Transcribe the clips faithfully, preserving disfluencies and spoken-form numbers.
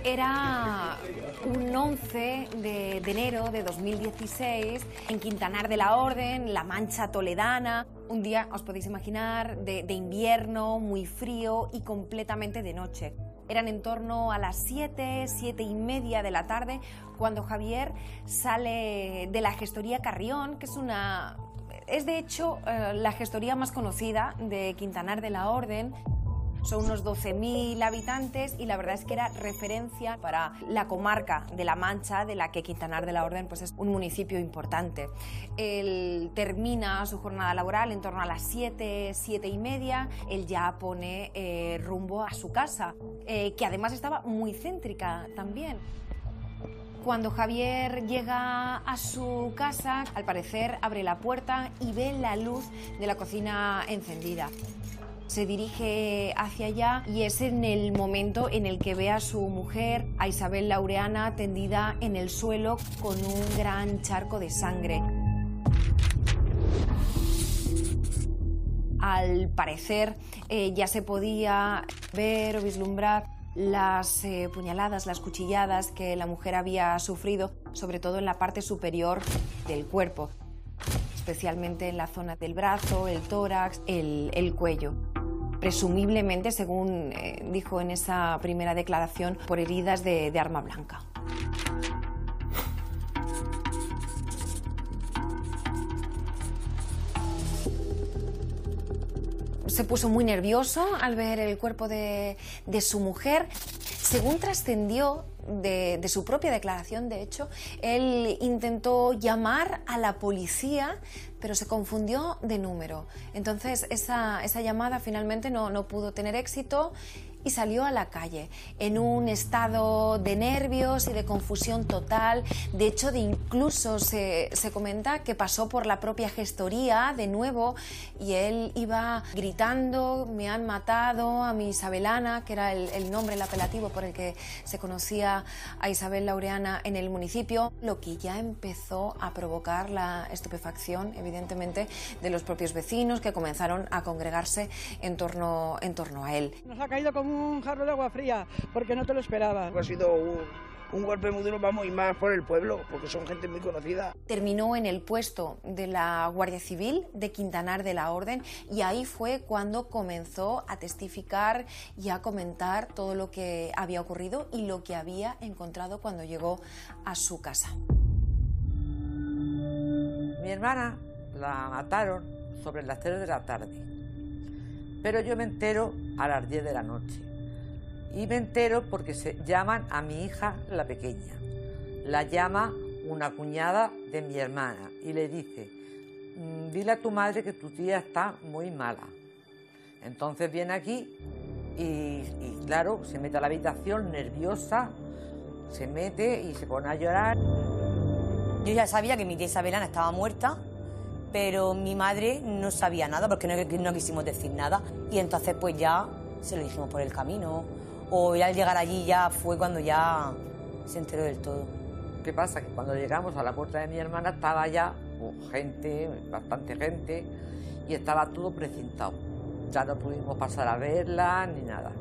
Era un once de, de enero de dos mil dieciséis en Quintanar de la Orden, La Mancha toledana. Un día, os podéis imaginar, de, de invierno, muy frío y completamente de noche. Eran en torno a las siete, siete y media de la tarde cuando Javier sale de la gestoría Carrión, que es una... es de hecho eh, la gestoría más conocida de Quintanar de la Orden. Son unos doce mil habitantes y la verdad es que era referencia para la comarca de La Mancha, de la que Quintanar de la Orden pues, es un municipio importante. Él termina su jornada laboral en torno a las siete, siete y media. Él ya pone eh, rumbo a su casa, eh, que además estaba muy céntrica también. Cuando Javier llega a su casa, al parecer abre la puerta y ve la luz de la cocina encendida. Se dirige hacia allá y es en el momento en el que ve a su mujer, a Isabel Laureana, tendida en el suelo con un gran charco de sangre. Al parecer eh, ya se podía ver o vislumbrar las eh, puñaladas, las cuchilladas que la mujer había sufrido, sobre todo en la parte superior del cuerpo, especialmente en la zona del brazo, el tórax, el, el cuello. Presumiblemente, según eh, dijo en esa primera declaración, por heridas de, de arma blanca. Se puso muy nervioso al ver el cuerpo de, de su mujer. Según trascendió de, de su propia declaración, de hecho, él intentó llamar a la policía, pero se confundió de número. Entonces esa, esa llamada finalmente no, no pudo tener éxito y salió a la calle en un estado de nervios y de confusión total. De hecho, de incluso se, se comenta que pasó por la propia gestoría de nuevo y él iba gritando: me han matado a mi Isabelana, que era el, el nombre, el apelativo por el que se conocía a Isabel Laureana en el municipio, lo que ya empezó a provocar la estupefacción, evidentemente, de los propios vecinos, que comenzaron a congregarse en torno, en torno a él. Nos ha caído como un jarro de agua fría, porque no te lo esperabas. Ha sido un, un golpe muy duro, vamos, y más por el pueblo, porque son gente muy conocida. Terminó en el puesto de la Guardia Civil de Quintanar de la Orden y ahí fue cuando comenzó a testificar y a comentar todo lo que había ocurrido y lo que había encontrado cuando llegó a su casa. Mi hermana la mataron sobre las tres de la tarde. Pero yo me entero a las diez de la noche. Y me entero porque se llaman a mi hija, la pequeña. La llama una cuñada de mi hermana y le dice: dile a tu madre que tu tía está muy mala. Entonces viene aquí y, y claro, se mete a la habitación nerviosa, se mete y se pone a llorar. Yo ya sabía que mi tía Isabelana estaba muerta, pero mi madre no sabía nada porque no, no quisimos decir nada y entonces pues ya se lo dijimos por el camino o al llegar allí ya fue cuando ya se enteró del todo. ¿Qué pasa? Que cuando llegamos a la puerta de mi hermana estaba ya oh, gente, bastante gente y estaba todo precintado. Ya no pudimos pasar a verla ni nada.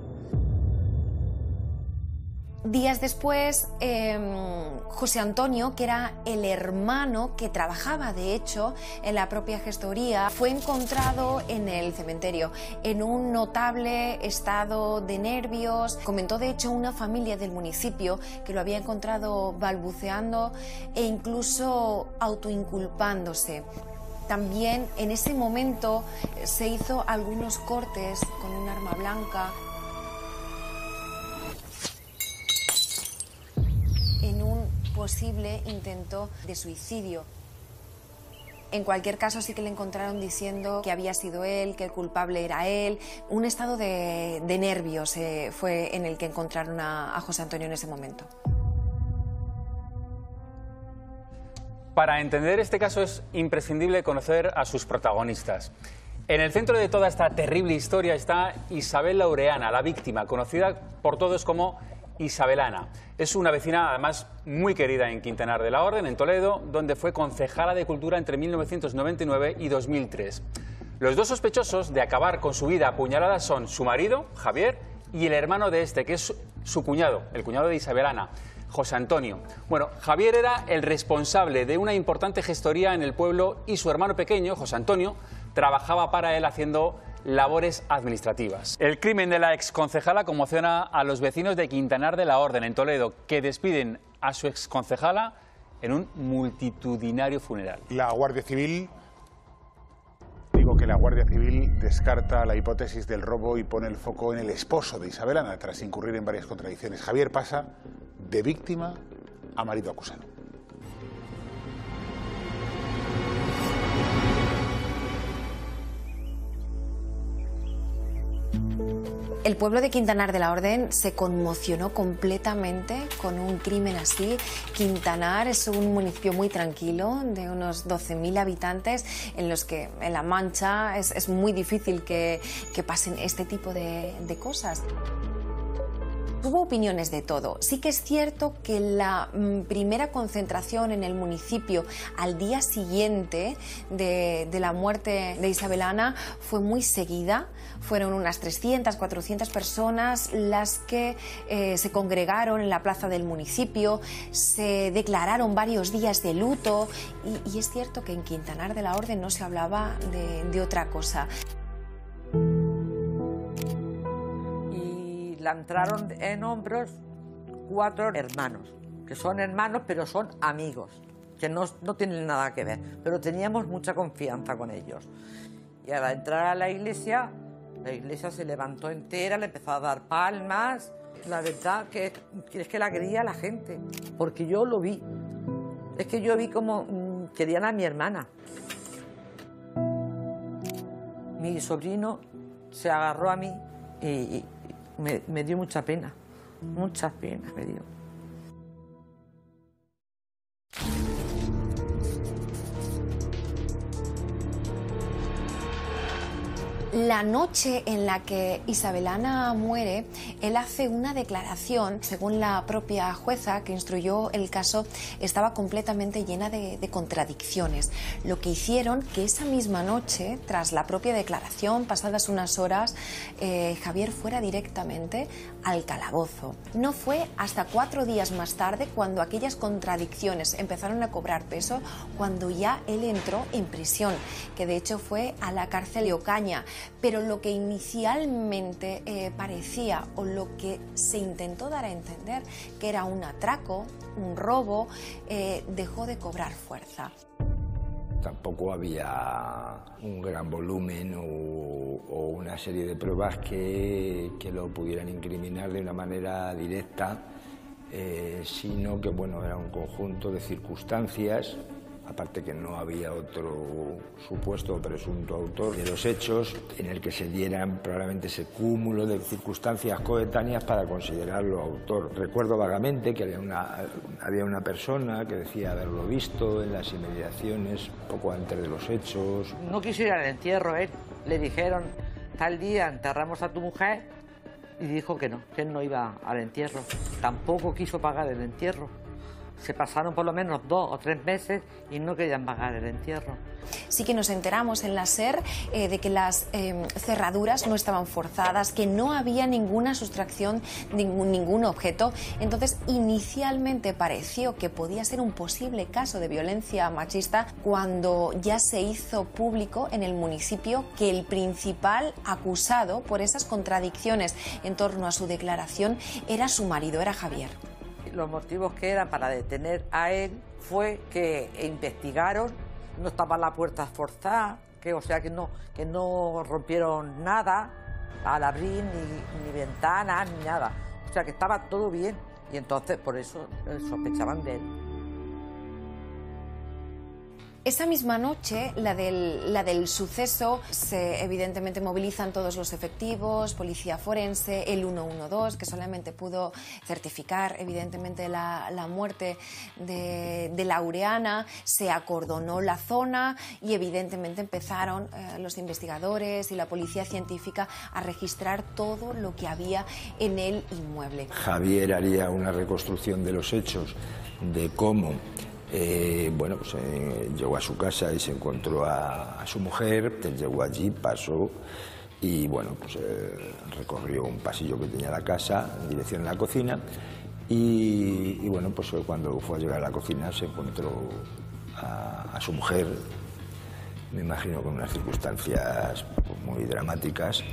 Días después, eh, José Antonio, que era el hermano que trabajaba, de hecho, en la propia gestoría, fue encontrado en el cementerio en un notable estado de nervios. Comentó, de hecho, una familia del municipio que lo había encontrado balbuceando e incluso autoinculpándose. También en ese momento se hizo algunos cortes con un arma blanca. En un posible intento de suicidio. En cualquier caso, sí que le encontraron diciendo que había sido él, que el culpable era él. Un estado de, de nervios eh, fue en el que encontraron a, a José Antonio en ese momento. Para entender este caso es imprescindible conocer a sus protagonistas. En el centro de toda esta terrible historia está Isabel Laureana, la víctima, conocida por todos como Isabelana. Es una vecina, además, muy querida en Quintanar de la Orden, en Toledo, donde fue concejala de Cultura entre mil novecientos noventa y nueve y dos mil tres. Los dos sospechosos de acabar con su vida a puñaladas son su marido, Javier, y el hermano de este, que es su cuñado, el cuñado de Isabelana, José Antonio. Bueno, Javier era el responsable de una importante gestoría en el pueblo y su hermano pequeño, José Antonio, trabajaba para él haciendo labores administrativas. El crimen de la exconcejala conmociona a los vecinos de Quintanar de la Orden, en Toledo, que despiden a su exconcejala en un multitudinario funeral. La Guardia Civil, digo que la Guardia Civil descarta la hipótesis del robo y pone el foco en el esposo de Isabelana, tras incurrir en varias contradicciones. Javier pasa de víctima a marido acusado. El pueblo de Quintanar de la Orden se conmocionó completamente con un crimen así. Quintanar es un municipio muy tranquilo, de unos doce mil habitantes, en los que en La Mancha es, es muy difícil que, que pasen este tipo de, de cosas. Hubo opiniones de todo. Sí que es cierto que la mm, primera concentración en el municipio al día siguiente de, de la muerte de Isabelana fue muy seguida. Fueron unas trescientas, cuatrocientas personas las que eh, se congregaron en la plaza del municipio, se declararon varios días de luto y, y es cierto que en Quintanar de la Orden no se hablaba de, de otra cosa. La entraron en hombros cuatro hermanos, que son hermanos pero son amigos, que no, no tienen nada que ver, pero teníamos mucha confianza con ellos. Y al entrar a la iglesia, la iglesia se levantó entera, le empezó a dar palmas. La verdad que, que es que la quería la gente, porque yo lo vi. Es que yo vi como mmm, querían a mi hermana. Mi sobrino se agarró a mí y... y Me, me dio mucha pena, mucha pena me dio. La noche en la que Isabelana muere, él hace una declaración, según la propia jueza que instruyó el caso, estaba completamente llena de, de contradicciones. Lo que hicieron que esa misma noche, tras la propia declaración, pasadas unas horas, eh, Javier fuera directamente al calabozo. No fue hasta cuatro días más tarde, cuando aquellas contradicciones empezaron a cobrar peso, cuando ya él entró en prisión, que de hecho fue a la cárcel de Ocaña. Pero lo que inicialmente eh, parecía, o lo que se intentó dar a entender que era un atraco, un robo, eh, dejó de cobrar fuerza. Tampoco había un gran volumen o, o una serie de pruebas que, que lo pudieran incriminar de una manera directa, eh, sino que bueno, era un conjunto de circunstancias. Aparte que no había otro supuesto o presunto autor de los hechos en el que se dieran probablemente ese cúmulo de circunstancias coetáneas para considerarlo autor. Recuerdo vagamente que había una, había una persona que decía haberlo visto en las inmediaciones poco antes de los hechos. No quiso ir al entierro, ¿eh? Le dijeron, tal día enterramos a tu mujer, y dijo que no, que él no iba al entierro. Tampoco quiso pagar el entierro. Se pasaron por lo menos dos o tres meses y no querían pagar el entierro. Sí que nos enteramos en la SER eh, de que las eh, cerraduras no estaban forzadas, que no había ninguna sustracción de ningún, ningún objeto. Entonces, inicialmente pareció que podía ser un posible caso de violencia machista, cuando ya se hizo público en el municipio que el principal acusado por esas contradicciones en torno a su declaración era su marido, era Javier. Los motivos que eran para detener a él fue que investigaron, no estaba la puerta forzada, que, o sea que no, que no rompieron nada al abrir, ni, ni ventanas, ni nada. O sea que estaba todo bien y entonces por eso sospechaban de él. Esa misma noche, la del, la del suceso, se evidentemente movilizan todos los efectivos, policía forense, el uno uno dos, que solamente pudo certificar evidentemente la, la muerte de, de Laureana. Se acordonó la zona y evidentemente empezaron eh, los investigadores y la policía científica a registrar todo lo que había en el inmueble. Javier haría una reconstrucción de los hechos, de cómo Eh, bueno, pues eh, llegó a su casa y se encontró a, a su mujer, llegó allí, pasó y bueno, pues eh, recorrió un pasillo que tenía la casa en dirección a la cocina y, y bueno, pues cuando fue a llegar a la cocina se encontró a, a su mujer, me imagino con unas circunstancias pues, muy dramáticas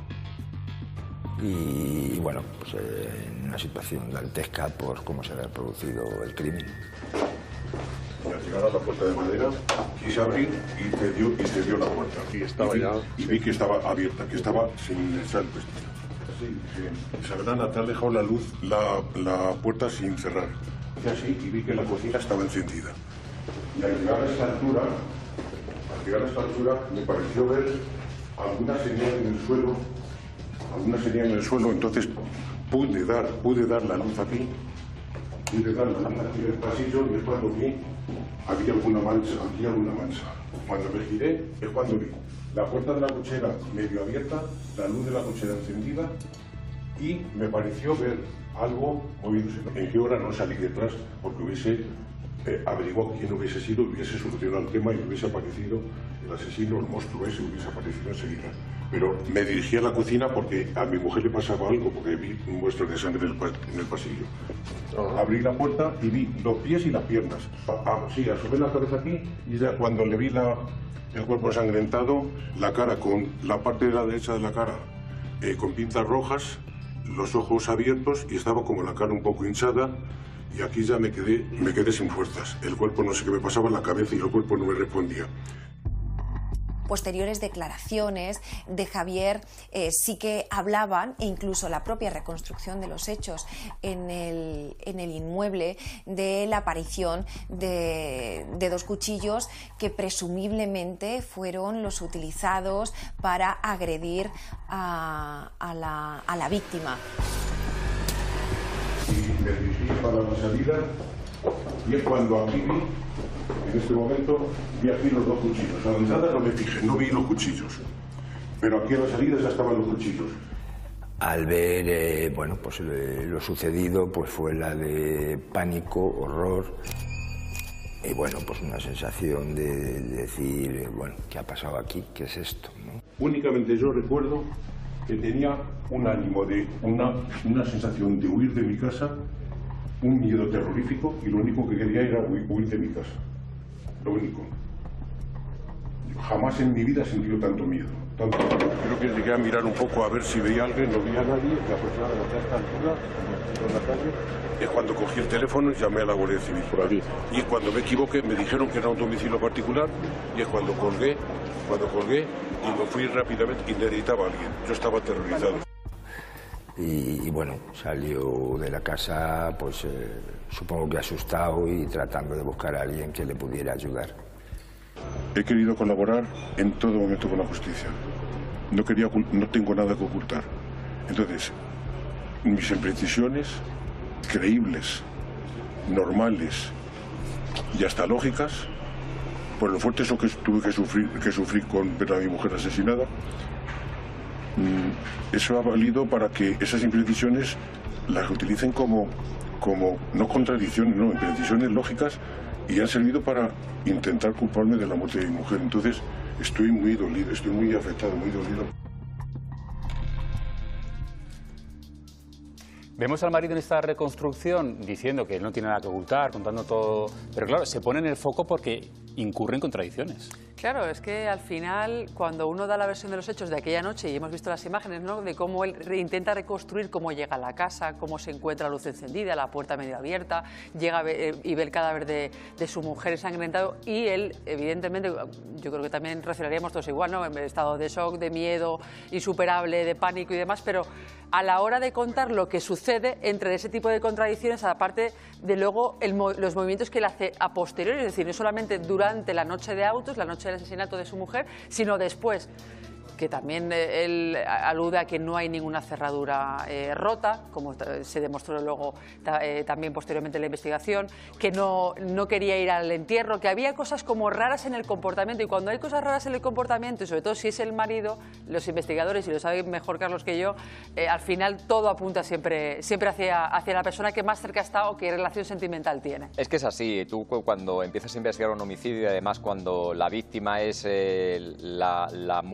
y, y bueno, pues eh, en una situación dantesca por cómo se había producido el crimen. Y al llegar a la puerta de madera, quise abrir y te dio, y te dio la puerta. Y, estaba y, vi, ya... y vi que estaba abierta, que estaba sin echar el vestido. Así, que Isabelana, te ha dejado la luz, la, la puerta sin cerrar. Y así, y vi que la cocina estaba encendida. Y al llegar a esta altura, al llegar a esta altura, me pareció ver alguna señal en el suelo, alguna señal en el suelo, entonces pude dar, pude dar la luz aquí, pude dar la luz aquí en el pasillo, y es cuando vi, había alguna mancha, había alguna mancha. Cuando me giré, es cuando vi la puerta de la cochera medio abierta, la luz de la cochera encendida, y me pareció ver algo moviéndose. En qué hora no salí detrás, porque hubiese eh, averiguado quién hubiese sido, hubiese solucionado el tema y hubiese aparecido el asesino, el monstruo ese, hubiese aparecido enseguida. Pero me dirigí a la cocina porque a mi mujer le pasaba algo, porque vi muestras de sangre en el, en el pasillo. Uh-huh. Abrí la puerta y vi los pies y las piernas. Ah, sí, asomé la cabeza aquí y ya cuando le vi la, el cuerpo ensangrentado, la cara con la parte de la derecha de la cara eh, con pintas rojas, los ojos abiertos y estaba como la cara un poco hinchada y aquí ya me quedé, me quedé sin fuerzas. El cuerpo no sé qué me pasaba en la cabeza y el cuerpo no me respondía. Posteriores declaraciones de Javier eh, sí que hablaban, e incluso la propia reconstrucción de los hechos en el, en el inmueble, de la aparición de, de dos cuchillos que presumiblemente fueron los utilizados para agredir a, a, la, a la víctima. Y me dirigí para la salida y es cuando aquí vi, en este momento, vi aquí los dos cuchillos. A la entrada no me fijé, no vi los cuchillos. Pero aquí a la salida ya estaban los cuchillos. Al ver, eh, bueno, pues eh, lo sucedido, pues fue la de pánico, horror. Y bueno, pues una sensación de, de decir, eh, bueno, ¿qué ha pasado aquí? ¿Qué es esto? ¿No? Únicamente yo recuerdo que tenía un ánimo de, una, una sensación de huir de mi casa, un miedo terrorífico, y lo único que quería era huir, huir de mi casa. Lo único. Jamás en mi vida he sentido tanto miedo. Tanto miedo. Creo que llegué a mirar un poco a ver si veía a alguien, no veía a nadie, y aproximadamente a esta altura, en la calle, es cuando cogí el teléfono y llamé a la Guardia Civil por aquí. Y cuando me equivoqué, me dijeron que era un domicilio particular, y es cuando colgué, cuando colgué, y me fui rápidamente y necesitaba a alguien. Yo estaba aterrorizado. Y, y bueno, salió de la casa, pues eh, supongo que asustado y tratando de buscar a alguien que le pudiera ayudar. He querido colaborar en todo momento con la justicia. No, quería, no tengo nada que ocultar. Entonces, mis imprecisiones, creíbles, normales y hasta lógicas, por lo fuerte eso que tuve que sufrir, que sufrir con ver a mi mujer asesinada, eso ha valido para que esas imprecisiones las utilicen como, como no contradicciones, no, imprecisiones lógicas, y han servido para intentar culparme de la muerte de mi mujer. Entonces estoy muy dolido, estoy muy afectado, muy dolido. Vemos al marido en esta reconstrucción diciendo que no tiene nada que ocultar, contando todo, pero claro, se pone en el foco porque incurre en contradicciones. Claro, es que al final, cuando uno da la versión de los hechos de aquella noche, y hemos visto las imágenes, ¿no?, de cómo él intenta reconstruir cómo llega a la casa, cómo se encuentra la luz encendida, la puerta medio abierta, llega y ve el cadáver de, de su mujer ensangrentado, y él, evidentemente, yo creo que también reaccionaríamos todos igual, ¿no?, en estado de shock, de miedo insuperable, de pánico y demás, pero a la hora de contar lo que sucede entre ese tipo de contradicciones, aparte de luego el, los movimientos que él hace a posteriori, es decir, no solamente durante la noche de autos, la noche del asesinato de su mujer, sino después, que también él alude a que no hay ninguna cerradura eh, rota, como se demostró luego eh, también posteriormente en la investigación, que no, no quería ir al entierro, que había cosas como raras en el comportamiento, y cuando hay cosas raras en el comportamiento, y sobre todo si es el marido, los investigadores, y lo sabe mejor Carlos que yo, eh, al final todo apunta siempre, siempre hacia, hacia la persona que más cerca está o qué relación sentimental tiene. Es que es así, tú cuando empiezas a investigar un homicidio, y además cuando la víctima es eh, la, la mujer de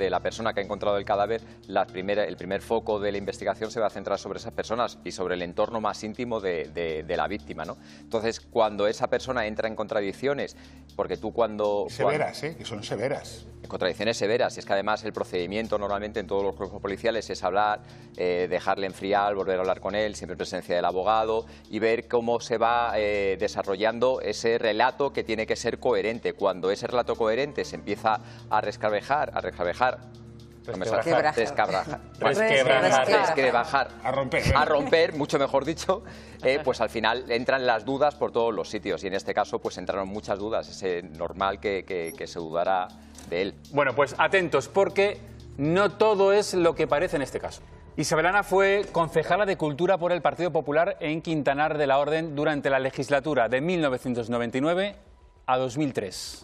de la persona que ha encontrado el cadáver, la primera, el primer foco de la investigación se va a centrar sobre esas personas y sobre el entorno más íntimo de, de, de la víctima, ¿no? Entonces, cuando esa persona entra en contradicciones, porque tú cuando... Severas, cuando, ¿eh? Que son severas. Contradicciones severas, y es que además el procedimiento normalmente en todos los cuerpos policiales es hablar, eh, dejarle enfriar, volver a hablar con él, siempre en presencia del abogado, y ver cómo se va eh, desarrollando ese relato que tiene que ser coherente. Cuando ese relato coherente se empieza a rescabejar, a rescabejar, Resquebrajar. Resquebrajar. Resquebrajar. Resquebrajar. A romper. A romper, mucho mejor dicho, eh, pues al final entran las dudas por todos los sitios y en este caso pues entraron muchas dudas. Es normal que, que, que se dudara de él. Bueno, pues atentos porque no todo es lo que parece en este caso. Isabelana fue concejala de Cultura por el Partido Popular en Quintanar de la Orden durante la legislatura de mil novecientos noventa y nueve a dos mil tres.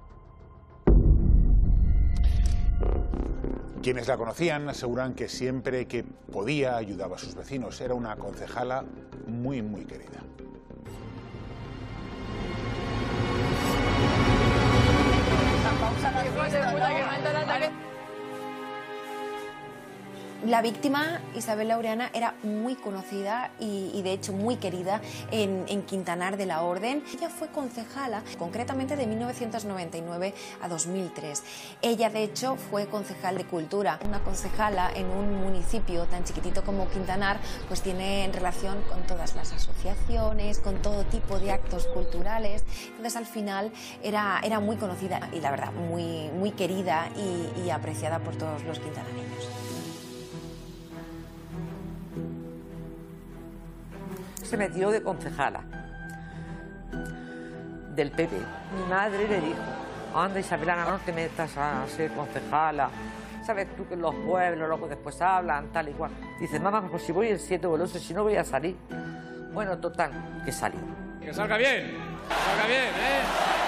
Quienes la conocían aseguran que siempre que podía ayudaba a sus vecinos. Era una concejala muy, muy querida. La víctima, Isabel Laureana, era muy conocida y, y de hecho muy querida en, en Quintanar de la Orden. Ella fue concejala, concretamente de mil novecientos noventa y nueve a dos mil tres. Ella de hecho fue concejal de Cultura. Una concejala en un municipio tan chiquitito como Quintanar pues tiene relación con todas las asociaciones, con todo tipo de actos culturales. Entonces al final era, era muy conocida y la verdad muy, muy querida y, y apreciada por todos los quintanareños. Se metió de concejala del P P. Mi madre le dijo: anda, Isabelana, no te metas a ser concejala. Sabes tú que los pueblos luego después hablan, tal y cual. Dice: mamá, pues si voy el siete o el ocho, si no voy a salir. Bueno, total, que salió. Que salga bien, que salga bien, ¿eh?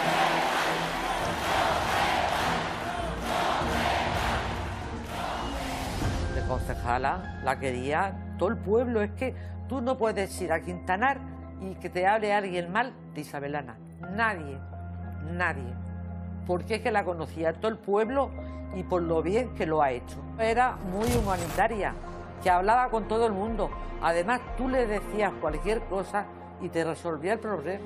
De concejala la quería todo el pueblo. Es que tú no puedes ir a Quintanar y que te hable alguien mal de Isabelana. Nadie, nadie. Porque es que la conocía todo el pueblo y por lo bien que lo ha hecho. Era muy humanitaria, que hablaba con todo el mundo. Además, tú le decías cualquier cosa y te resolvía el problema.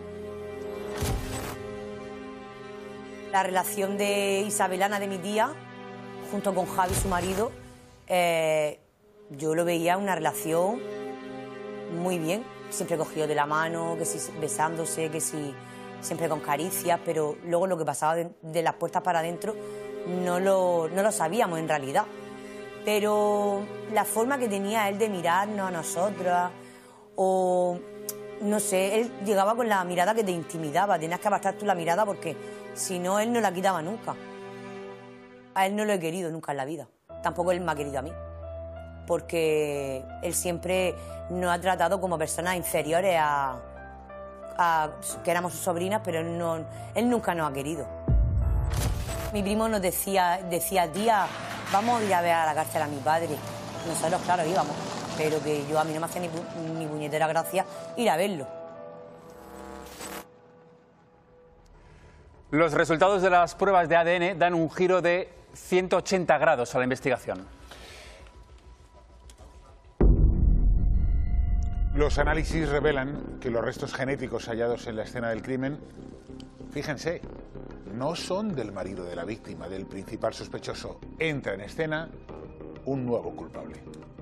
La relación de Isabelana, de mi tía, junto con Javi, su marido, eh, yo lo veía una relación muy bien, siempre cogido de la mano, que si besándose, que si siempre con caricias, pero luego lo que pasaba de, de las puertas para adentro no lo, no lo sabíamos en realidad. Pero la forma que tenía él de mirarnos a nosotras, o no sé, él llegaba con la mirada que te intimidaba, tenías que apartar tú la mirada porque si no, él no la quitaba nunca. A él no lo he querido nunca en la vida, tampoco él me ha querido a mí, porque él siempre nos ha tratado como personas inferiores a, a que éramos sus sobrinas, pero él, no, él nunca nos ha querido. Mi primo nos decía, decía, tía, vamos a ir a ver a la cárcel a mi padre. Nosotros, claro, íbamos, pero que yo a mí no me hacía ni, pu ni puñetera gracia ir a verlo. Los resultados de las pruebas de A D N dan un giro de ciento ochenta grados a la investigación. Los análisis revelan que los restos genéticos hallados en la escena del crimen, fíjense, no son del marido de la víctima, del principal sospechoso. Entra en escena un nuevo culpable.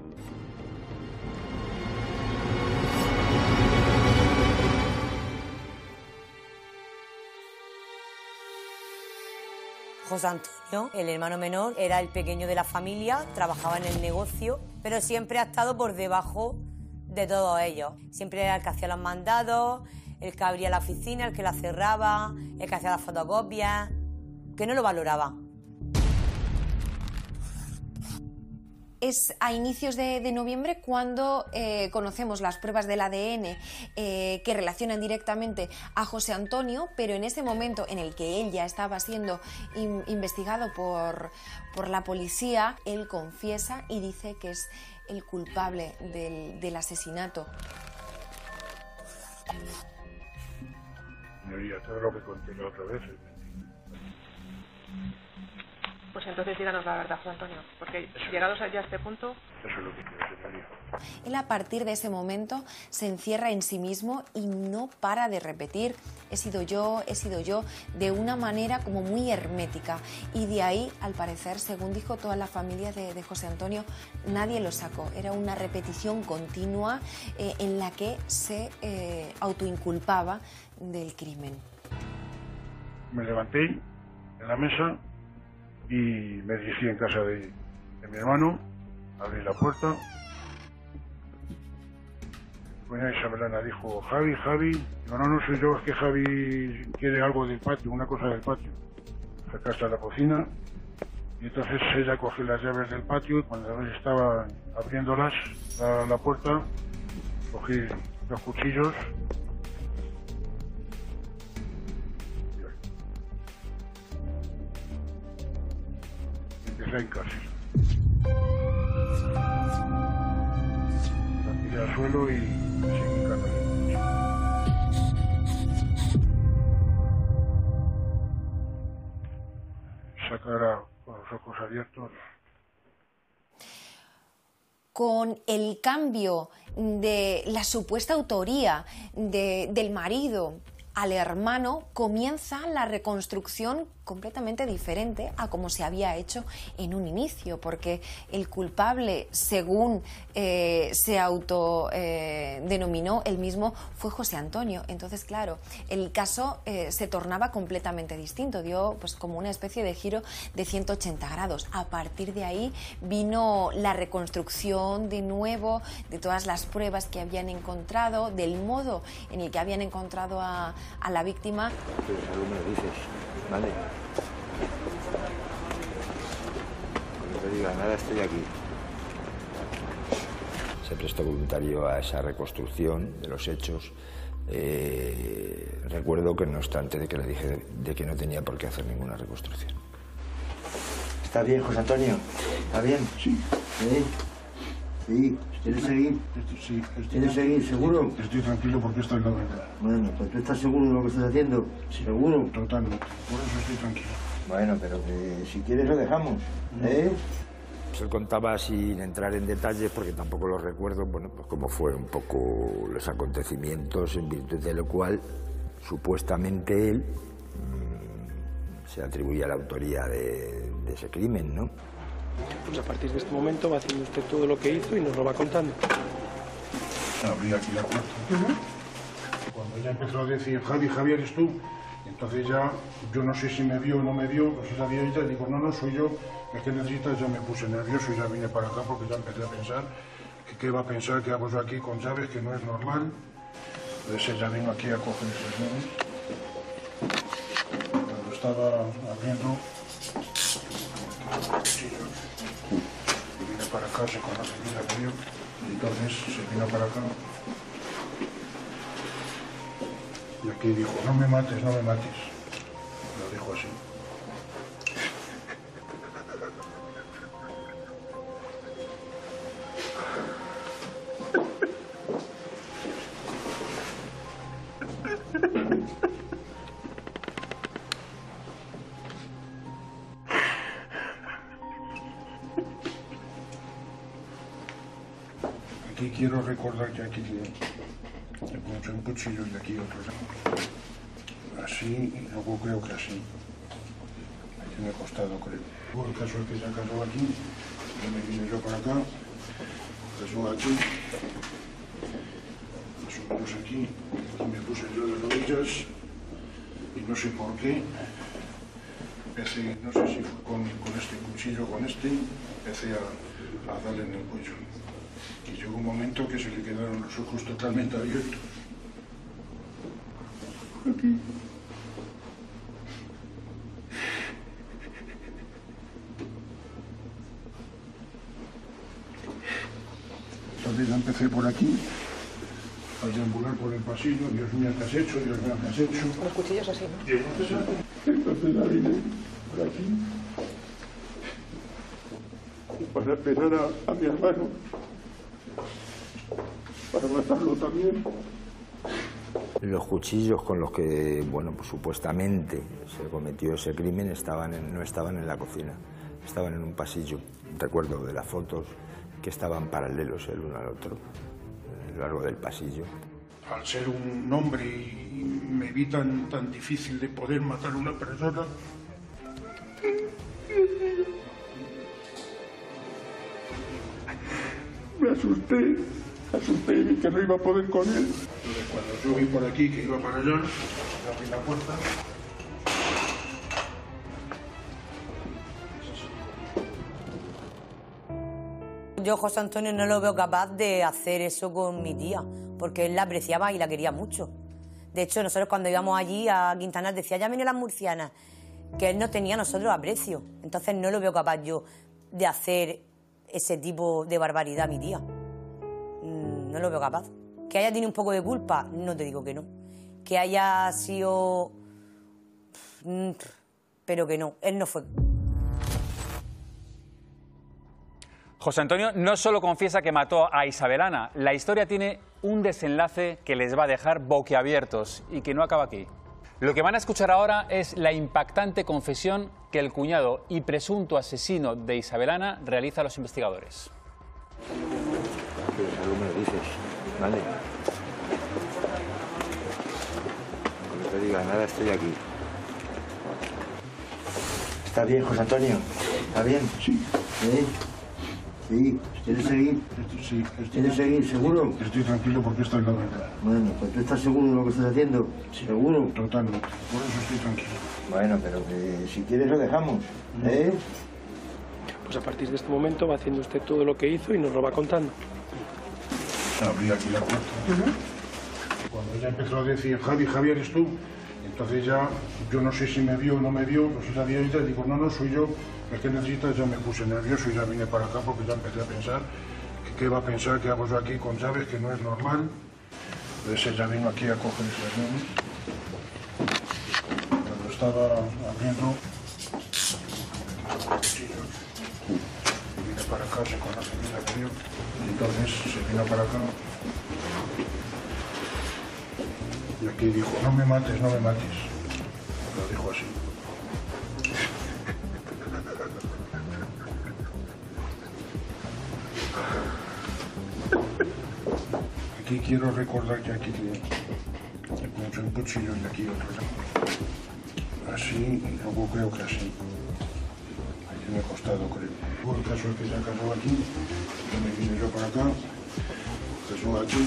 José Antonio, el hermano menor, era el pequeño de la familia, trabajaba en el negocio, pero siempre ha estado por debajo de todos ellos. Siempre era el que hacía los mandados, el que abría la oficina, el que la cerraba, el que hacía las fotocopias, que no lo valoraba. Es a inicios de, de noviembre cuando eh, conocemos las pruebas del A D N eh, que relacionan directamente a José Antonio, pero en ese momento en el que él ya estaba siendo in, investigado por, por la policía, él confiesa y dice que es el culpable del, del asesinato. Señoría, ¿sabes lo que conté la otra vez? Pues Pues entonces díganos la verdad, Juan Antonio, porque llegados ya a este punto... Eso es lo que quiero, señoría. Él a partir de ese momento se encierra en sí mismo y no para de repetir he sido yo, he sido yo, de una manera como muy hermética. Y de ahí, al parecer, según dijo toda la familia de, de José Antonio, nadie lo sacó. Era una repetición continua eh, en la que se eh, autoinculpaba del crimen. Me levanté en la mesa y me dirigí en casa de, de mi hermano, abrí la puerta. Doña Isabelana dijo, Javi, Javi, digo, no, no soy yo, es que Javi quiere algo del patio, una cosa del patio. Sacaste a la cocina y entonces ella cogió las llaves del patio y cuando estaba abriéndolas, la, la puerta, cogí los cuchillos y empecé a hincarse. La tiré al suelo y me seguí hincando. Sacar con los ojos abiertos. Con el cambio de la supuesta autoría de, del marido al hermano, comienza la reconstrucción completamente diferente a como se había hecho en un inicio, porque el culpable, según eh, se autodenominó eh, él mismo, fue José Antonio. Entonces, claro, el caso eh, se tornaba completamente distinto, dio pues como una especie de giro de ciento ochenta grados. A partir de ahí vino la reconstrucción de nuevo de todas las pruebas que habían encontrado, del modo en el que habían encontrado a, a la víctima. Pues algo me lo dices, ¿vale? Cuando te diga nada, estoy aquí. Se prestó voluntario a esa reconstrucción de los hechos. Eh, recuerdo que no obstante de que le dije de que no tenía por qué hacer ninguna reconstrucción. ¿Está bien, José Antonio? ¿Está bien? Sí. ¿Sí? Sí. ¿Quieres seguir? Sí. ¿Quieres seguir? ¿Seguro? Estoy, estoy tranquilo porque esto es la verdad. Bueno, pues ¿tú estás seguro de lo que estás haciendo? Sí. ¿Seguro? Totalmente. Por eso estoy tranquilo. Bueno, pero que si quieres lo dejamos, ¿eh? Pues él contaba sin entrar en detalles, porque tampoco los recuerdo, bueno, pues cómo fueron un poco los acontecimientos, en virtud de lo cual supuestamente él mmm, se atribuía la autoría de, de ese crimen, ¿no? Pues a partir de este momento va haciendo usted todo lo que hizo y nos lo va contando. Abrí aquí la puerta. Uh-huh. Cuando ella empezó a decir, Javi, Javi, eres tú. Entonces ya, yo no sé si me vio o no me vio, pues si la vio ella, digo, no, no, soy yo. Es que necesitas, ya me puse nervioso y ya vine para acá porque ya empecé a pensar que qué va a pensar que hago yo aquí con llaves, que no es normal. Entonces ella vino aquí a coger esas llaves. Cuando estaba abriendo los cuchillos, y vine para acá, se conoce que la vio, y entonces se vino para acá. Y aquí dijo, no me mates, no me mates. Lo dijo así. Aquí quiero recordar que aquí le puse un cuchillo y aquí otro. Así, y luego creo que así. Aquí me ha costado, creo. Luego el caso es que ya casó aquí, ya me vine yo para acá, casó aquí, más o menos aquí, aquí me puse yo de rodillas, y no sé por qué, empecé, no sé si fue con, con este cuchillo, con este, empecé a, a darle en el cuello. Y llegó un momento que se le quedaron los ojos totalmente abiertos. Aquí. Entonces ya empecé por aquí, a deambular por el pasillo. Dios mío, ¿qué has hecho? Dios mío, ¿qué has hecho? Con los cuchillos así, ¿no? Y entonces, entonces ya vine por aquí para esperar a, a mi hermano, para matarlo también. Los cuchillos con los que, bueno, pues supuestamente se cometió ese crimen estaban en, no estaban en la cocina, estaban en un pasillo, recuerdo de las fotos, que estaban paralelos el uno al otro, a lo largo del pasillo. Al ser un hombre y me vi tan, tan difícil de poder matar a una persona, me asusté, asusté y vi que no iba a poder con él. Entonces, cuando yo vi por aquí que iba para allá, abrí la puerta. Yo, José Antonio, no lo veo capaz de hacer eso con mi tía, porque él la apreciaba y la quería mucho. De hecho, nosotros cuando íbamos allí a Quintanar decía, ya vienen las murcianas, que él no tenía a nosotros aprecio. Entonces no lo veo capaz yo de hacer ese tipo de barbaridad a mi tía. No lo veo capaz. Que haya tenido un poco de culpa, no te digo que no. Que haya sido... pero que no, él no fue. José Antonio no solo confiesa que mató a Isabelana, la historia tiene un desenlace que les va a dejar boquiabiertos y que no acaba aquí. Lo que van a escuchar ahora es la impactante confesión que el cuñado y presunto asesino de Isabelana realiza a los investigadores. Algo me lo dices, ¿vale? Cuando te diga nada, estoy aquí. ¿Está bien, José Antonio? ¿Está bien? Sí. ¿Sí? Sí. ¿Quieres seguir? Sí. ¿Quieres seguir, seguro? Estoy tranquilo porque esto es la verdad. Bueno, pues tú estás seguro de lo que estás haciendo. Sí. ¿Seguro? Totalmente. Por eso estoy tranquilo. Bueno, pero que si quieres lo dejamos, ¿eh? Pues a partir de este momento va haciendo usted todo lo que hizo y nos lo va contando. Abrí aquí la puerta. Uh-huh. Cuando ella empezó a decir, Javi, Javier, ¿eres tú? Entonces ya, yo no sé si me vio o no me vio, pues sabía ella, digo, no, no, soy yo. Es que necesitas, ya me puse nervioso y ya vine para acá porque ya empecé a pensar que qué va a pensar que hago yo aquí con llaves, que no es normal. Entonces ella vino aquí a coger esas llaves. Cuando estaba abriendo cuchillos, vine para acá, se conoce bien aquello, entonces se vino para acá. Y aquí dijo, no me mates, no me mates. Lo dijo así. Aquí quiero recordar que aquí le puse un cuchillo y aquí otro. Así, y luego creo que así. Aquí me ha costado, creo. Luego el caso es que se acabó aquí, yo me vine yo para acá, Jesús aquí,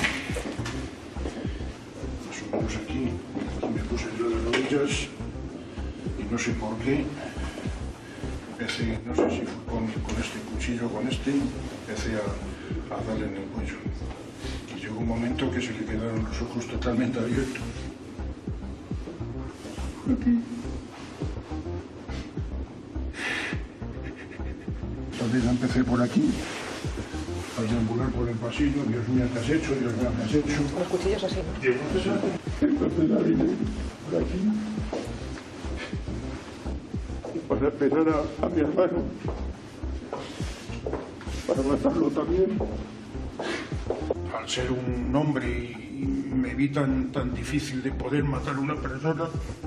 más o menos aquí, aquí me puse yo de rodillas y no sé por qué, empecé, no sé si fue con, con este cuchillo, con este, empecé a, a darle en el cuello. Y llegó un momento que se le quedaron los ojos totalmente abiertos. Aquí. Entonces ya empecé por aquí, a deambular por el pasillo, Dios mío, ¿qué has hecho? Dios mío, ¿qué has hecho? Los cuchillos así, ¿no? Entonces ya vine por aquí para esperar a, a mi hermano, para matarlo también. Al ser un hombre y me vi tan, tan difícil de poder matar a una persona,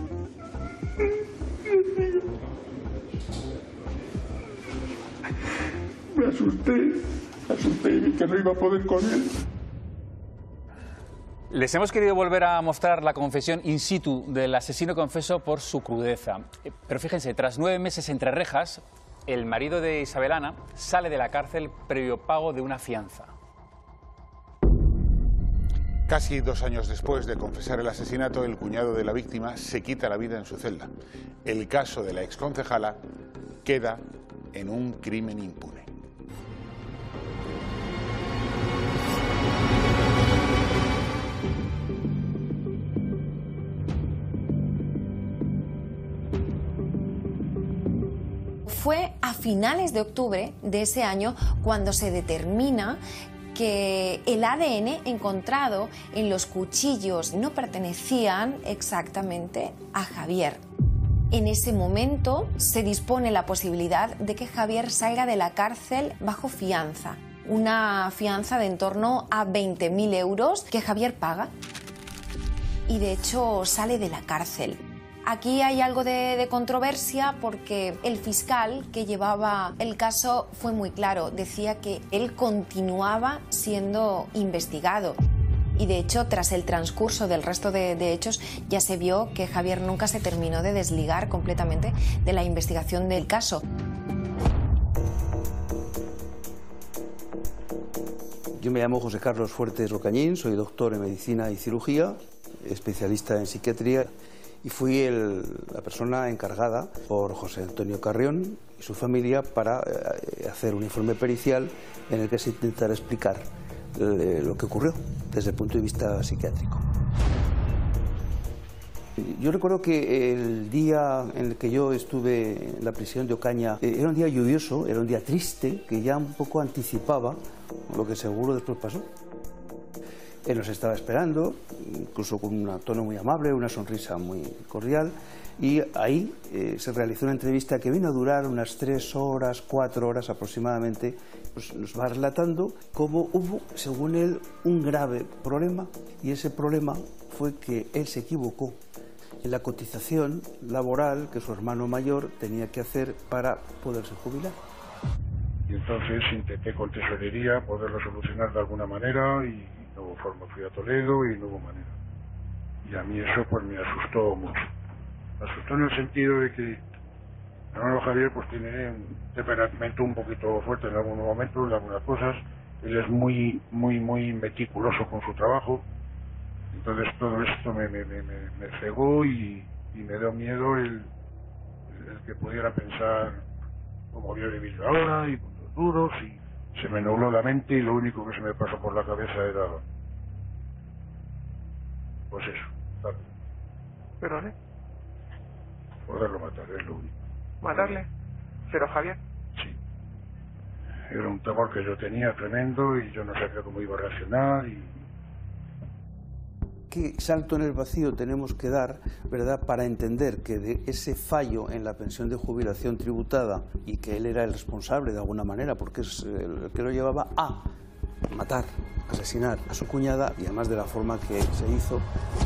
me asusté, asusté y vi que no iba a poder con él. Les hemos querido volver a mostrar la confesión in situ del asesino confeso por su crudeza. Pero fíjense, tras nueve meses entre rejas, el marido de Isabelana sale de la cárcel previo pago de una fianza. Casi dos años después de confesar el asesinato, el cuñado de la víctima se quita la vida en su celda. El caso de la exconcejala queda en un crimen impune. Fue a finales de octubre de ese año cuando se determina que el A D N encontrado en los cuchillos no pertenecían exactamente a Javier. En ese momento se dispone la posibilidad de que Javier salga de la cárcel bajo fianza, una fianza de en torno a veinte mil euros que Javier paga y de hecho sale de la cárcel. Aquí hay algo de, de controversia porque el fiscal que llevaba el caso fue muy claro. Decía que él continuaba siendo investigado. Y de hecho, tras el transcurso del resto de, de hechos, ya se vio que Javier nunca se terminó de desligar completamente de la investigación del caso. Yo me llamo José Carlos Fuertes Rocañín, soy doctor en medicina y cirugía, especialista en psiquiatría y fui el, la persona encargada por José Antonio Carrión y su familia para eh, hacer un informe pericial en el que se intentara explicar eh, lo que ocurrió desde el punto de vista psiquiátrico. Yo recuerdo que el día en el que yo estuve en la prisión de Ocaña eh, era un día lluvioso, era un día triste, que ya un poco anticipaba lo que seguro después pasó. Él nos estaba esperando, incluso con un tono muy amable, una sonrisa muy cordial, y ahí eh, se realizó una entrevista que vino a durar unas tres horas, cuatro horas aproximadamente. Pues nos va relatando cómo hubo, según él, un grave problema, y ese problema fue que él se equivocó en la cotización laboral que su hermano mayor tenía que hacer para poderse jubilar. Y entonces intenté con tesorería poderlo solucionar de alguna manera y no hubo forma. Fui a Toledo y no hubo manera. Y a mí eso pues me asustó mucho. Me asustó en el sentido de que mi hermano Javier pues tiene un temperamento un poquito fuerte en algunos momentos, en algunas cosas. Él es muy, muy, muy meticuloso con su trabajo. Entonces todo esto me, me, me, me cegó y, y me dio miedo el, el que pudiera pensar cómo voy a vivir yo ahora y puntos duros, y se me nubló la mente y lo único que se me pasó por la cabeza era pues eso, tal. ¿Pero eh? Poderlo matar, es lo único. ¿Matarle? ¿Pero Javier? Sí. Era un temor que yo tenía tremendo y yo no sabía cómo iba a reaccionar y ¿qué salto en el vacío tenemos que dar, verdad, para entender que de ese fallo en la pensión de jubilación tributada y que él era el responsable de alguna manera, porque es el que lo llevaba a matar, asesinar a su cuñada y además de la forma que se hizo?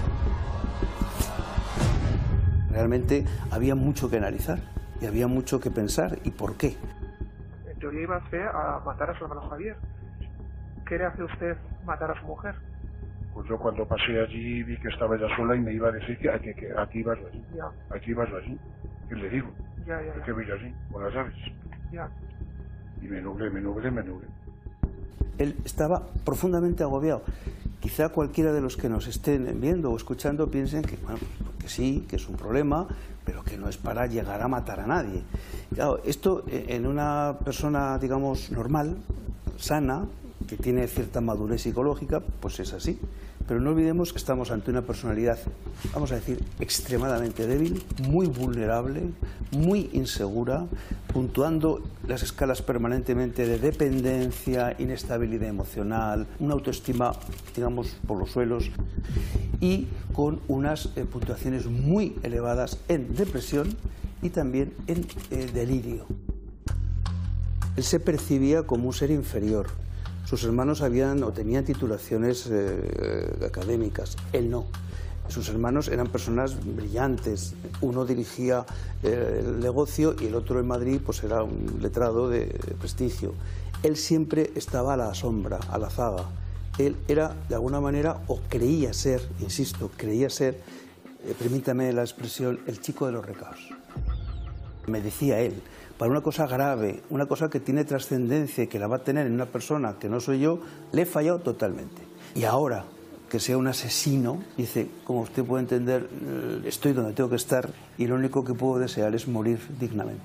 Realmente había mucho que analizar y había mucho que pensar. ¿Y por qué? En teoría iba usted a matar a su hermano Javier. ¿Qué le hace usted matar a su mujer? Pues yo cuando pasé allí vi que estaba ella sola y me iba a decir que, que, que aquí vas allí, ya. aquí vas allí. ¿Qué le digo? Ya, ya, ya. ¿Qué voy allí? Con las llaves. Ya. Y me nublé, me nublé, me nublé. Él estaba profundamente agobiado. Quizá cualquiera de los que nos estén viendo o escuchando piensen que, bueno, que sí, que es un problema, pero que no es para llegar a matar a nadie. Claro, esto en una persona, digamos, normal, sana, que tiene cierta madurez psicológica, pues es así. Pero no olvidemos que estamos ante una personalidad, vamos a decir, extremadamente débil, muy vulnerable, muy insegura, puntuando las escalas permanentemente de dependencia, inestabilidad emocional, una autoestima, digamos, por los suelos, y con unas eh, puntuaciones muy elevadas en depresión y también en eh, delirio. Él se percibía como un ser inferior. Sus hermanos habían o tenían titulaciones eh, académicas, él no. Sus hermanos eran personas brillantes, uno dirigía eh, el negocio y el otro en Madrid pues era un letrado de, de prestigio. Él siempre estaba a la sombra, a la zaga. Él era, de alguna manera, o creía ser, insisto, creía ser, eh, permítame la expresión, el chico de los recados. Me decía él, para una cosa grave, una cosa que tiene trascendencia y que la va a tener en una persona que no soy yo, le he fallado totalmente. Y ahora que sea un asesino, dice, como usted puede entender, estoy donde tengo que estar y lo único que puedo desear es morir dignamente.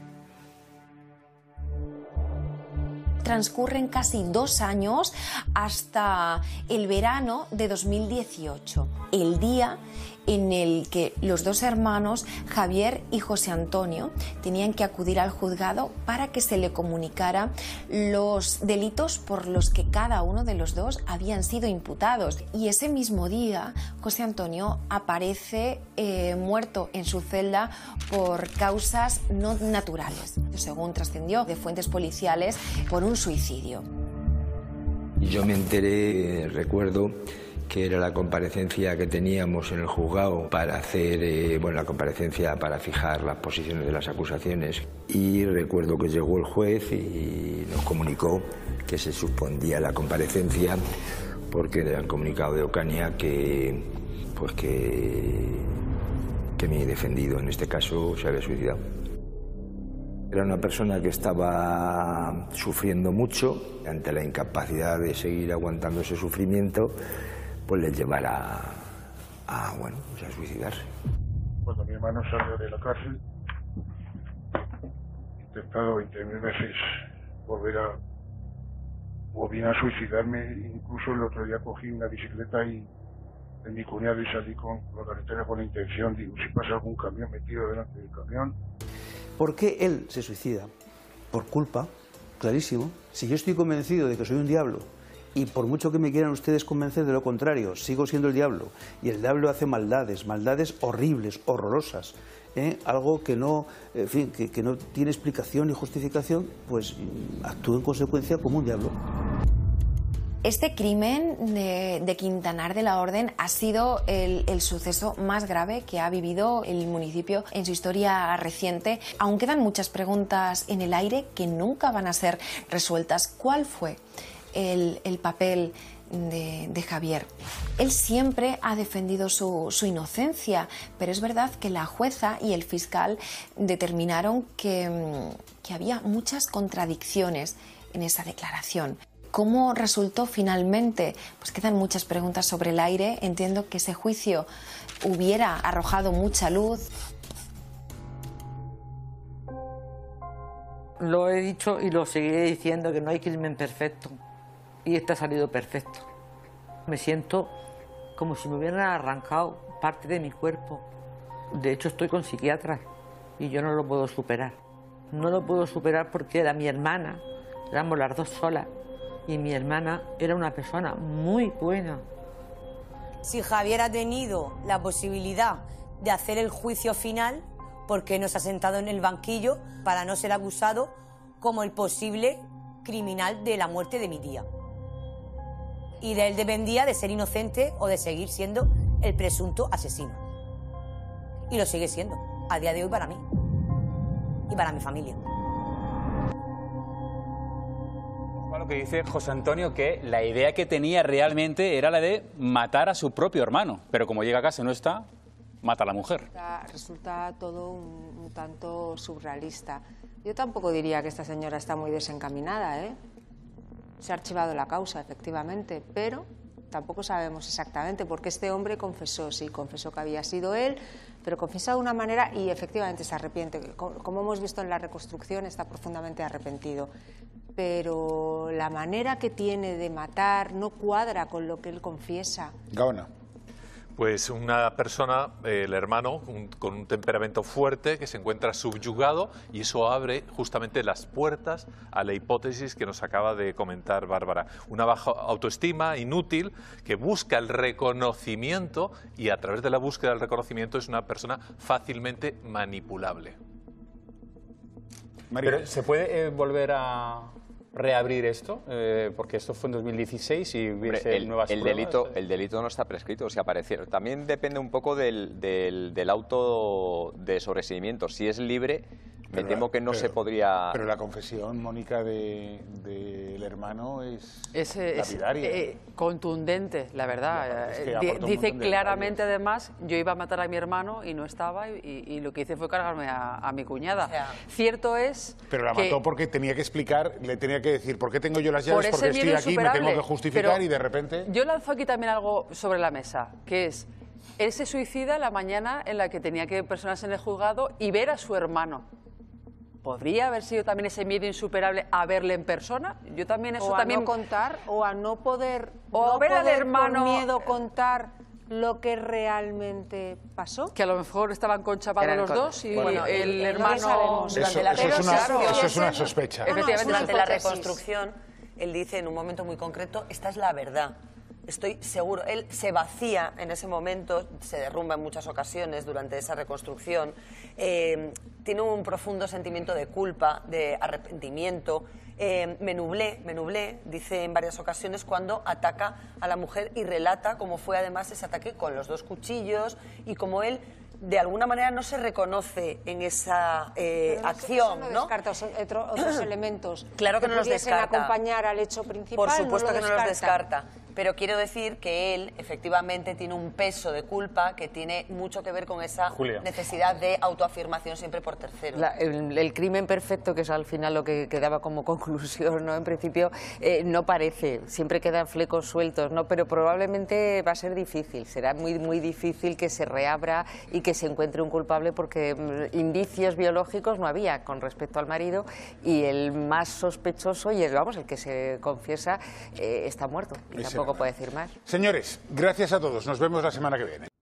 Transcurren casi dos años hasta el verano de dos mil dieciocho, el día en el que los dos hermanos, Javier y José Antonio, tenían que acudir al juzgado para que se le comunicara los delitos por los que cada uno de los dos habían sido imputados. Y ese mismo día, José Antonio aparece eh, muerto en su celda por causas no naturales, según trascendió de fuentes policiales, por un suicidio. Yo me enteré, recuerdo, que era la comparecencia que teníamos en el juzgado para hacer, eh, bueno, la comparecencia para fijar las posiciones de las acusaciones. Y recuerdo que llegó el juez y nos comunicó que se suspendía la comparecencia porque le han comunicado de Ocaña que, pues que, que mi defendido en este caso se había suicidado. Era una persona que estaba sufriendo mucho, ante la incapacidad de seguir aguantando ese sufrimiento, pues le llevara a, bueno, pues a suicidarse. Cuando mi hermano salió de la cárcel, he intentado veinte mil veces volver a, o bien a suicidarme. Incluso el otro día cogí una bicicleta y de mi cuñado y salí con la carretera con la intención, digo, si pasa algún camión, me tiro delante del camión. ¿Por qué él se suicida? Por culpa, clarísimo. Si yo estoy convencido de que soy un diablo y por mucho que me quieran ustedes convencer de lo contrario, sigo siendo el diablo y el diablo hace maldades, maldades horribles, horrorosas, ¿eh? Algo que no, en fin, que, que no tiene explicación ni justificación, pues actúo en consecuencia como un diablo. Este crimen de, de Quintanar de la Orden ha sido el, el suceso más grave que ha vivido el municipio en su historia reciente. Aún quedan muchas preguntas en el aire que nunca van a ser resueltas. ¿Cuál fue el, el papel de, de Javier? Él siempre ha defendido su, su inocencia, pero es verdad que la jueza y el fiscal determinaron que, que había muchas contradicciones en esa declaración. ¿Cómo resultó finalmente? Pues quedan muchas preguntas sobre el aire. Entiendo que ese juicio hubiera arrojado mucha luz. Lo he dicho y lo seguiré diciendo, que no hay crimen perfecto. Y este ha salido perfecto. Me siento como si me hubieran arrancado parte de mi cuerpo. De hecho, estoy con psiquiatras y yo no lo puedo superar. No lo puedo superar porque era mi hermana, éramos las dos solas. Y mi hermana era una persona muy buena. Si Javier ha tenido la posibilidad de hacer el juicio final, ¿por qué no se ha sentado en el banquillo para no ser acusado como el posible criminal de la muerte de mi tía? Y de él dependía de ser inocente o de seguir siendo el presunto asesino. Y lo sigue siendo, a día de hoy, para mí y para mi familia. Lo que dice José Antonio, que la idea que tenía realmente era la de matar a su propio hermano, pero como llega a casa y no está, mata a la mujer. Resulta, resulta todo un, un tanto surrealista. Yo tampoco diría que esta señora está muy desencaminada, ¿eh? Se ha archivado la causa, efectivamente, pero tampoco sabemos exactamente, porque este hombre confesó, sí, confesó que había sido él, pero confiesa de una manera y efectivamente se arrepiente. Como hemos visto en la reconstrucción, está profundamente arrepentido. Pero la manera que tiene de matar no cuadra con lo que él confiesa. Gaona. Pues una persona, eh, el hermano, un, con un temperamento fuerte que se encuentra subyugado, y eso abre justamente las puertas a la hipótesis que nos acaba de comentar Bárbara. Una baja autoestima inútil que busca el reconocimiento, y a través de la búsqueda del reconocimiento es una persona fácilmente manipulable. Pero ¿se puede eh, volver a reabrir esto? Eh, porque esto fue en dos mil dieciséis y hubiese el, nuevas el pruebas. delito, el delito no está prescrito, si apareciera. También depende un poco del, del, del auto de sobreseimiento. Si es libre, me Pero temo la- que no pero- se podría... Pero la confesión, Mónica, del de, del hermano es Es, eh, es, lapidaria. eh, contundente, la verdad. es que Eh, aporta di- un dice montón de claramente, además, yo iba a matar a mi hermano y no estaba, y, y- y lo que hice fue cargarme a, a mi cuñada. O sea, Cierto es Pero la que mató porque tenía que explicar, le tenía que decir, ¿por qué tengo yo las llaves? por Porque ese estoy miedo aquí, me insuperable. tengo que justificar Pero y de repente... yo lanzo aquí también algo sobre la mesa, que es, él se suicida la mañana en la que tenía que personarse en el juzgado y ver a su hermano. ¿Podría haber sido también ese miedo insuperable a verle en persona? Yo también eso o a también... no contar, o a no poder, O no ver al poder hermano- por miedo contar lo que realmente pasó. Que a lo mejor estaban conchapados Eran los con- dos y Bueno, el el- el- hermano... no sabemos. Eso- la- eso es una- Pero eso sí, es una sí, sospecha. No, no, Efectivamente, durante es la una hipótesis. reconstrucción, él dice en un momento muy concreto, esta es la verdad. Estoy seguro, él se vacía en ese momento, se derrumba en muchas ocasiones durante esa reconstrucción. Eh, tiene un profundo sentimiento de culpa, de arrepentimiento. Eh, me nublé, me nublé, dice en varias ocasiones, cuando ataca a la mujer y relata cómo fue además ese ataque con los dos cuchillos y cómo él de alguna manera no se reconoce en esa eh, Pero acción, eso no ¿no? descarta otro- otros elementos Claro que, que no los pudiesen descarta. acompañar al hecho principal. Por supuesto no lo que no los descarta. descarta. Pero quiero decir que él efectivamente tiene un peso de culpa que tiene mucho que ver con esa Julia. necesidad de autoafirmación siempre por terceros. La- el, el crimen perfecto, que es al final lo que quedaba como conclusión, ¿no? En principio eh, no parece, siempre quedan flecos sueltos, ¿no? Pero probablemente va a ser difícil, será muy, muy difícil que se reabra y que se encuentre un culpable, porque mm, indicios biológicos no había con respecto al marido, y el más sospechoso, y el, vamos, el que se confiesa, eh, está muerto y Ese tampoco puede decir más. Señores, gracias a todos. Nos vemos la semana que viene.